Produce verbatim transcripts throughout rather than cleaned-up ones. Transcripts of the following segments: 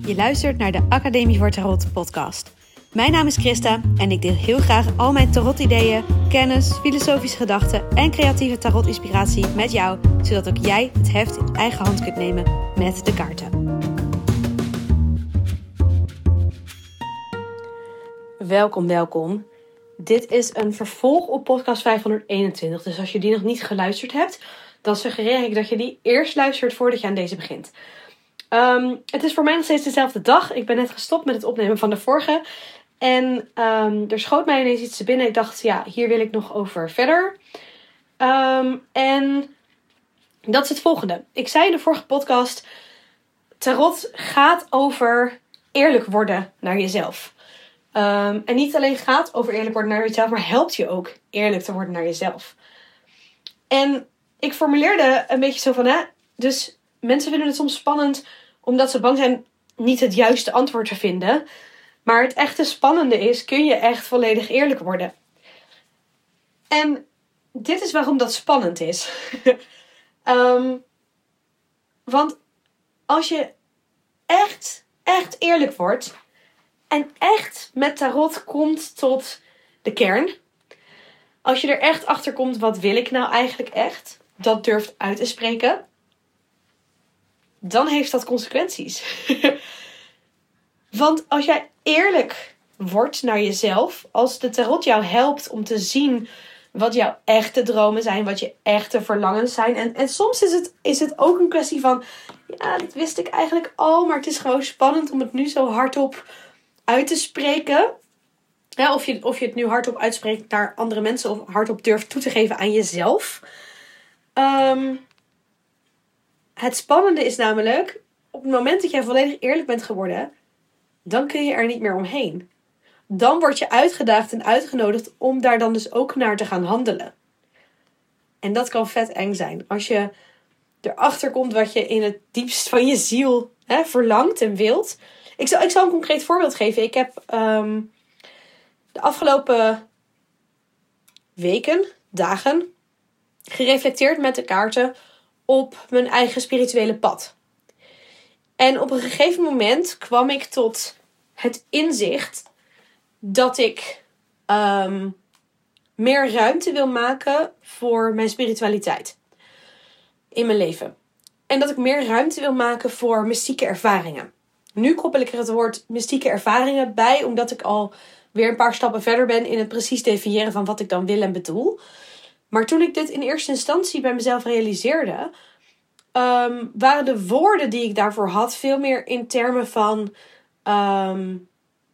Je luistert naar de Academie voor Tarot podcast. Mijn naam is Christa en ik deel heel graag al mijn tarot-ideeën, kennis, filosofische gedachten en creatieve tarot-inspiratie met jou, zodat ook jij het heft in eigen hand kunt nemen met de kaarten. Welkom, welkom. Dit is een vervolg op podcast vijfhonderdeenentwintig, dus als je die nog niet geluisterd hebt, dan suggereer ik dat je die eerst luistert voordat je aan deze begint. Um, het is voor mij nog steeds dezelfde dag. Ik ben net gestopt met het opnemen van de vorige. En um, er schoot mij ineens iets te binnen. Ik dacht, ja, hier wil ik nog over verder. Um, en dat is het volgende. Ik zei in de vorige podcast, tarot gaat over eerlijk worden naar jezelf. Um, en niet alleen gaat over eerlijk worden naar jezelf, maar helpt je ook eerlijk te worden naar jezelf. En ik formuleerde een beetje zo van, hè, dus mensen vinden het soms spannend omdat ze bang zijn niet het juiste antwoord te vinden. Maar het echte spannende is, kun je echt volledig eerlijk worden? En dit is waarom dat spannend is. um, want als je echt, echt eerlijk wordt en echt met tarot komt tot de kern. Als je er echt achter komt, wat wil ik nou eigenlijk echt? Dat durft uit te spreken. Dan heeft dat consequenties. Want als jij eerlijk wordt naar jezelf, als de tarot jou helpt om te zien wat jouw echte dromen zijn, wat je echte verlangens zijn. En, en soms is het, is het ook een kwestie van, ja, dat wist ik eigenlijk al, maar het is gewoon spannend om het nu zo hardop uit te spreken. Ja, of, je, of je het nu hardop uitspreekt naar andere mensen of hardop durft toe te geven aan jezelf. Um, Het spannende is namelijk, op het moment dat jij volledig eerlijk bent geworden, dan kun je er niet meer omheen. Dan word je uitgedaagd en uitgenodigd om daar dan dus ook naar te gaan handelen. En dat kan vet eng zijn. Als je erachter komt wat je in het diepst van je ziel hè, verlangt en wilt. Ik zal, ik zal een concreet voorbeeld geven. Ik heb um, de afgelopen weken, dagen, gereflecteerd met de kaarten op mijn eigen spirituele pad. En op een gegeven moment kwam ik tot het inzicht dat ik um, meer ruimte wil maken voor mijn spiritualiteit in mijn leven. En dat ik meer ruimte wil maken voor mystieke ervaringen. Nu koppel ik er het woord mystieke ervaringen bij, omdat ik al weer een paar stappen verder ben in het precies definiëren van wat ik dan wil en bedoel. Maar toen ik dit in eerste instantie bij mezelf realiseerde, um, waren de woorden die ik daarvoor had veel meer in termen van, um,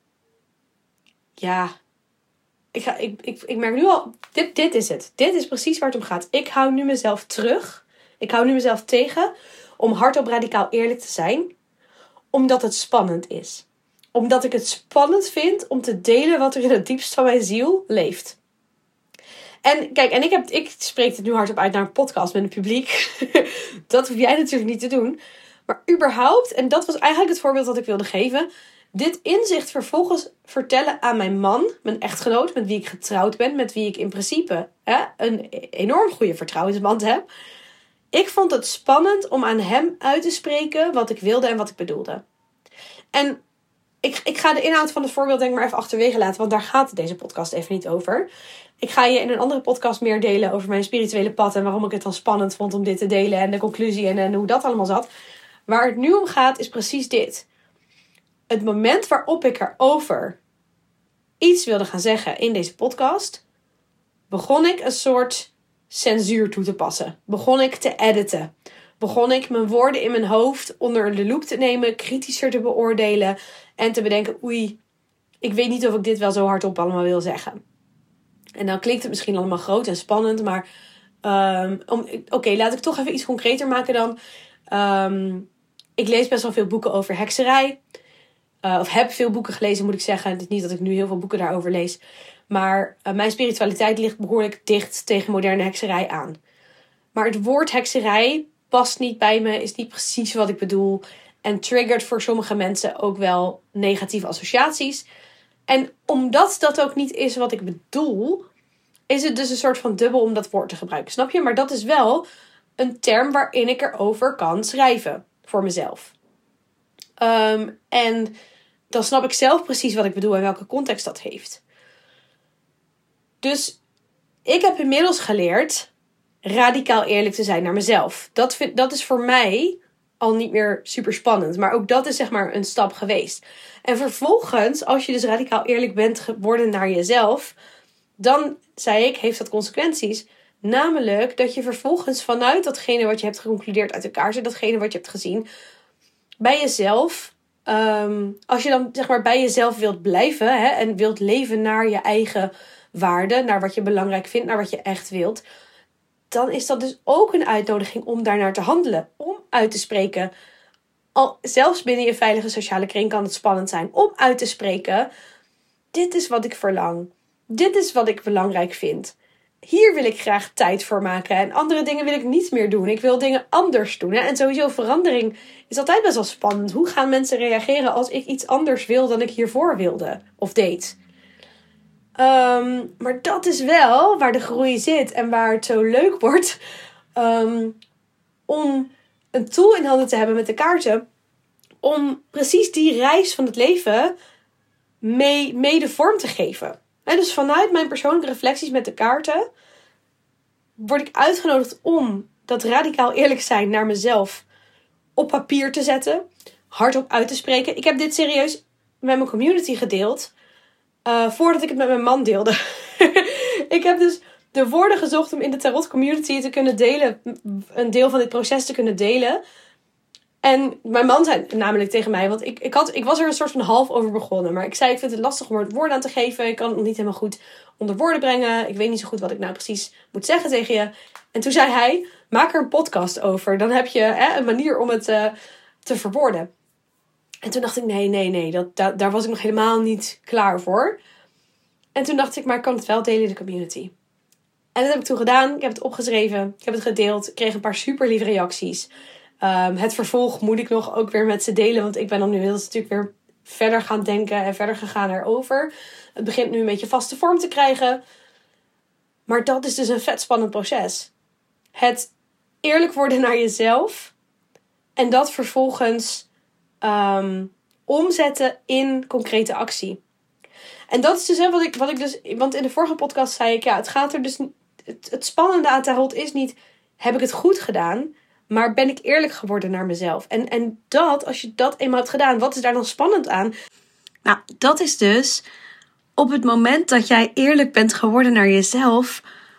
ja, ik, ga, ik, ik, ik merk nu al, dit, dit is het. Dit is precies waar het om gaat. Ik hou nu mezelf terug. Ik hou nu mezelf tegen om hardop radicaal eerlijk te zijn, omdat het spannend is. Omdat ik het spannend vind om te delen wat er in het diepst van mijn ziel leeft. En kijk, en ik, heb, ik spreek het nu hardop uit naar een podcast met een publiek. Dat hoef jij natuurlijk niet te doen. Maar überhaupt, en dat was eigenlijk het voorbeeld dat ik wilde geven. Dit inzicht vervolgens vertellen aan mijn man, mijn echtgenoot, met wie ik getrouwd ben. Met wie ik in principe hè, een enorm goede vertrouwensband heb. Ik vond het spannend om aan hem uit te spreken wat ik wilde en wat ik bedoelde. En ik, ik ga de inhoud van het voorbeeld denk ik maar even achterwege laten. Want daar gaat deze podcast even niet over. Ik ga je in een andere podcast meer delen over mijn spirituele pad. En waarom ik het dan spannend vond om dit te delen. En de conclusie en, en hoe dat allemaal zat. Waar het nu om gaat is precies dit. Het moment waarop ik erover iets wilde gaan zeggen in deze podcast, begon ik een soort censuur toe te passen. Begon ik te editen. Begon ik mijn woorden in mijn hoofd onder de loep te nemen. Kritischer te beoordelen. En te bedenken, oei, ik weet niet of ik dit wel zo hardop allemaal wil zeggen. En dan klinkt het misschien allemaal groot en spannend. Maar um, oké, okay, laat ik toch even iets concreter maken dan. Um, ik lees best wel veel boeken over hekserij. Uh, of heb veel boeken gelezen, moet ik zeggen. Het is niet dat ik nu heel veel boeken daarover lees. Maar uh, mijn spiritualiteit ligt behoorlijk dicht tegen moderne hekserij aan. Maar het woord hekserij past niet bij me. Is niet precies wat ik bedoel. En triggert voor sommige mensen ook wel negatieve associaties. En omdat dat ook niet is wat ik bedoel, is het dus een soort van dubbel om dat woord te gebruiken. Snap je? Maar dat is wel een term waarin ik erover kan schrijven. Voor mezelf. Um, en dan snap ik zelf precies wat ik bedoel en welke context dat heeft. Dus ik heb inmiddels geleerd radicaal eerlijk te zijn naar mezelf. Dat, vind, dat is voor mij al niet meer super spannend. Maar ook dat is zeg maar een stap geweest. En vervolgens, als je dus radicaal eerlijk bent geworden naar jezelf, dan, zei ik, heeft dat consequenties. Namelijk dat je vervolgens vanuit datgene wat je hebt geconcludeerd uit de kaarten, datgene wat je hebt gezien, bij jezelf, um, als je dan zeg maar bij jezelf wilt blijven, hè, en wilt leven naar je eigen waarde, naar wat je belangrijk vindt, naar wat je echt wilt, dan is dat dus ook een uitnodiging om daarnaar te handelen. Om uit te spreken. Al zelfs binnen je veilige sociale kring kan het spannend zijn om uit te spreken. Dit is wat ik verlang. Dit is wat ik belangrijk vind. Hier wil ik graag tijd voor maken. En andere dingen wil ik niet meer doen. Ik wil dingen anders doen. Hè? En sowieso verandering is altijd best wel spannend. Hoe gaan mensen reageren als ik iets anders wil dan ik hiervoor wilde of deed? Um, maar dat is wel waar de groei zit. En waar het zo leuk wordt. Um, om een tool in handen te hebben met de kaarten. Om precies die reis van het leven mee, mee de vorm te geven. En dus vanuit mijn persoonlijke reflecties met de kaarten word ik uitgenodigd om dat radicaal eerlijk zijn naar mezelf op papier te zetten. Hardop uit te spreken. Ik heb dit serieus met mijn community gedeeld. Uh, voordat ik het met mijn man deelde. Ik heb dus de woorden gezocht om in de tarot community te kunnen delen. Een deel van dit proces te kunnen delen. En mijn man zei namelijk tegen mij, want ik, ik, had, ik was er een soort van half over begonnen. Maar ik zei, ik vind het lastig om er woorden aan te geven. Ik kan het nog niet helemaal goed onder woorden brengen. Ik weet niet zo goed wat ik nou precies moet zeggen tegen je. En toen zei hij, maak er een podcast over. Dan heb je hè, een manier om het uh, te verwoorden. En toen dacht ik, nee, nee, nee. Dat, dat, daar was ik nog helemaal niet klaar voor. En toen dacht ik, maar ik kan het wel delen in de community. En dat heb ik toen gedaan. Ik heb het opgeschreven. Ik heb het gedeeld. Ik kreeg een paar super lieve reacties. Um, het vervolg moet ik nog ook weer met ze delen. Want ik ben dan nu heel natuurlijk weer verder gaan denken. En verder gegaan erover. Het begint nu een beetje vaste vorm te krijgen. Maar dat is dus een vet spannend proces. Het eerlijk worden naar jezelf. En dat vervolgens um, omzetten in concrete actie. En dat is dus hè, wat ik, wat ik dus... Want in de vorige podcast zei ik, ja, het gaat er dus... Het, het spannende aan tarot is niet, heb ik het goed gedaan? Maar ben ik eerlijk geworden naar mezelf? En, en dat, als je dat eenmaal hebt gedaan, wat is daar dan spannend aan? Nou, dat is dus op het moment dat jij eerlijk bent geworden naar jezelf,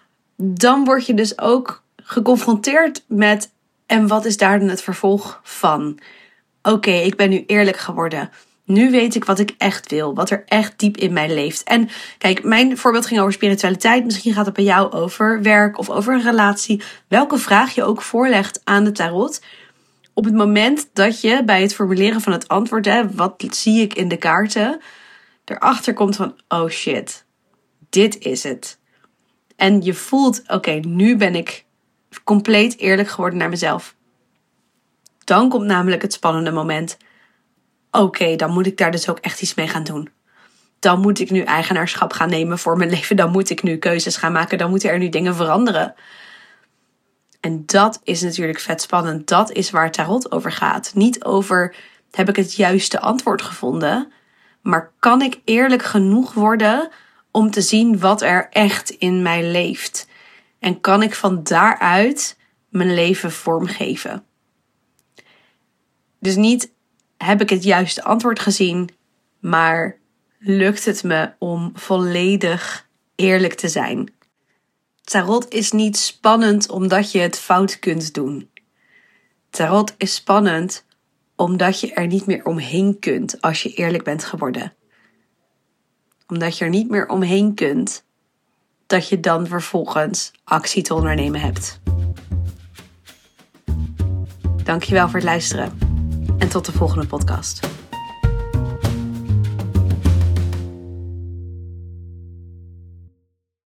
dan word je dus ook geconfronteerd met, en wat is daar dan het vervolg van? Oké, okay, ik ben nu eerlijk geworden. Nu weet ik wat ik echt wil. Wat er echt diep in mij leeft. En kijk, mijn voorbeeld ging over spiritualiteit. Misschien gaat het bij jou over werk of over een relatie. Welke vraag je ook voorlegt aan de tarot. Op het moment dat je bij het formuleren van het antwoord, hè, wat zie ik in de kaarten, erachter komt van, oh shit, dit is het. En je voelt, oké, okay, nu ben ik compleet eerlijk geworden naar mezelf. Dan komt namelijk het spannende moment. Oké, okay, dan moet ik daar dus ook echt iets mee gaan doen. Dan moet ik nu eigenaarschap gaan nemen voor mijn leven. Dan moet ik nu keuzes gaan maken. Dan moeten er nu dingen veranderen. En dat is natuurlijk vet spannend. Dat is waar tarot over gaat. Niet over, heb ik het juiste antwoord gevonden? Maar kan ik eerlijk genoeg worden om te zien wat er echt in mij leeft? En kan ik van daaruit mijn leven vormgeven? Dus niet, heb ik het juiste antwoord gezien, maar lukt het me om volledig eerlijk te zijn? Tarot is niet spannend omdat je het fout kunt doen. Tarot is spannend omdat je er niet meer omheen kunt als je eerlijk bent geworden. Omdat je er niet meer omheen kunt dat je dan vervolgens actie te ondernemen hebt. Dankjewel voor het luisteren en tot de volgende podcast.